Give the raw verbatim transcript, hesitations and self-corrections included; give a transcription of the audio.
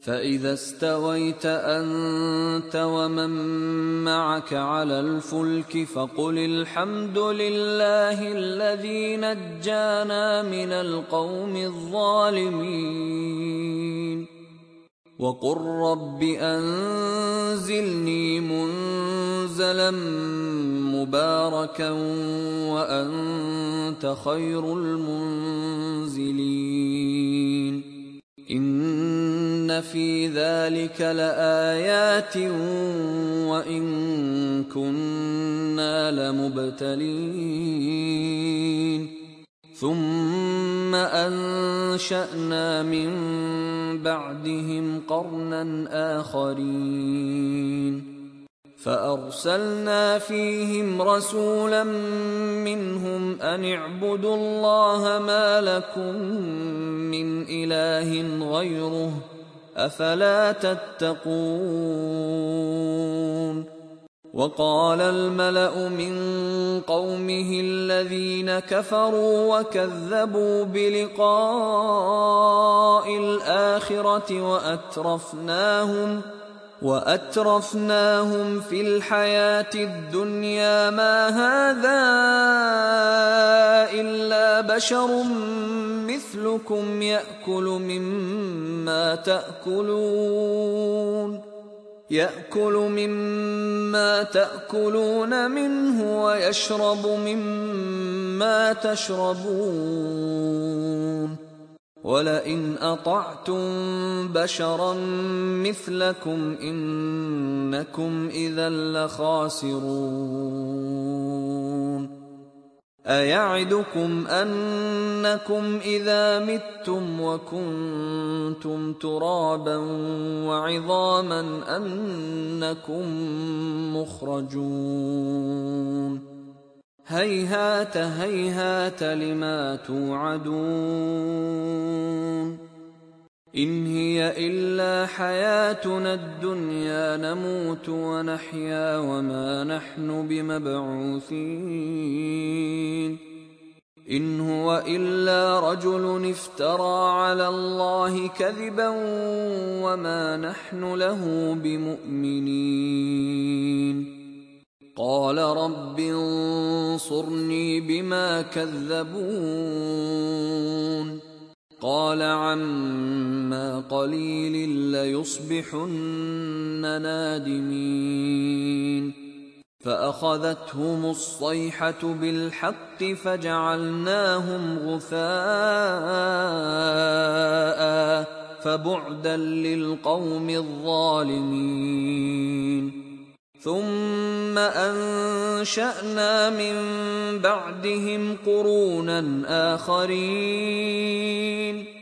فإذا استويت أنت ومن معك على الفلك فقل الحمد لله الذي نجانا من القوم الظالمين وقل رب أنزلني منزلا مباركا وأنت خير المنزلين إن في ذلك لآيات وإن كنا لمبتلين ثم أنشأنا من بعدهم قرنا آخرين فأرسلنا فيهم رسولا منهم أن اعبدوا الله ما لكم من إله غيره أفلا تتقون وقال الملأ من قومه الذين كفروا وكذبوا بلقاء الآخرة وأترفناهم وأترفناهم في الحياة الدنيا ما هذا إلا بشر مثلكم يأكل مما تأكلون يأكل مما تأكلون منه ويشرب مما تشربون ولئن أطعتم بشرا مثلكم إنكم إذا لخاسرون أيعدكم أنكم إذا متم وكنتم ترابا وعظاما أنكم مخرجون هيهات هيهات لما توعدون إن هي إلا حياتنا الدنيا نموت ونحيا وما نحن بمبعوثين إن هو إلا رجل افترى على الله كذبا وما نحن له بمؤمنين قال رب انصرني بما كذبون قال عما قليل ليصبحن نادمين فأخذتهم الصيحة بالحق فجعلناهم غثاء فبعدا للقوم الظالمين ثم أنشأنا من بعدهم قرونا آخرين